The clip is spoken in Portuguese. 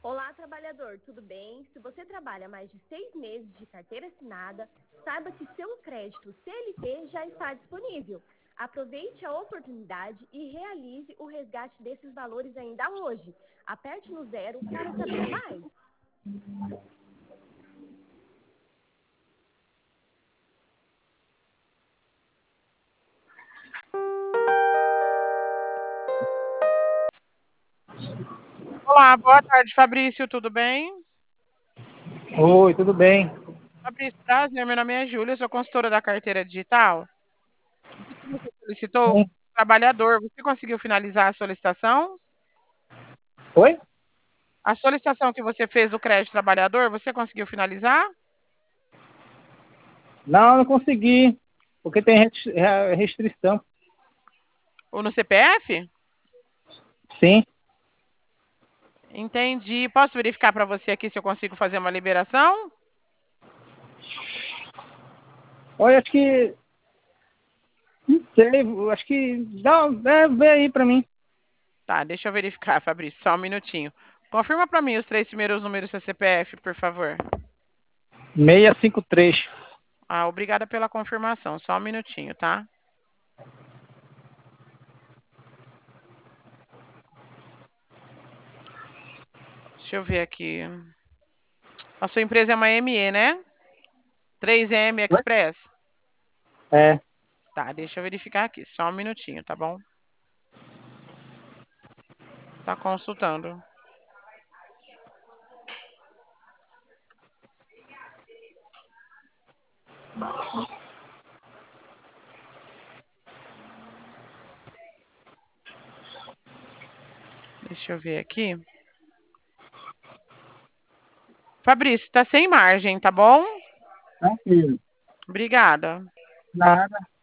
Olá, trabalhador, tudo bem? Se você trabalha mais de 6 meses de carteira assinada, saiba que seu crédito CLT já está disponível. Aproveite a oportunidade e realize o resgate desses valores ainda hoje. Aperte no 0 para saber mais. Olá, boa tarde, Fabrício, tudo bem? Oi, tudo bem? Fabrício, prazer, meu nome é Júlia, eu sou consultora da carteira digital. Você solicitou Sim. trabalhador, você conseguiu finalizar a solicitação? Oi? A solicitação que você fez do crédito trabalhador, você conseguiu finalizar? Não, não consegui, porque tem restrição. Ou no CPF? Sim. Entendi. Posso verificar para você aqui se eu consigo fazer uma liberação? Olha, acho que. Não sei, acho que. Vê aí pra mim. Tá, deixa eu verificar, Fabrício, só um minutinho. Confirma para mim os 3 primeiros números do seu CPF, por favor. 653. Ah, obrigada pela confirmação, só um minutinho, tá? Deixa eu ver aqui. A sua empresa é uma ME, né? 3M Oi? Express? É. Tá, deixa eu verificar aqui, só um minutinho, tá bom? Tá consultando. Deixa eu ver aqui. Fabrício, tá sem margem, tá bom? Tranquilo. Obrigada. Nada.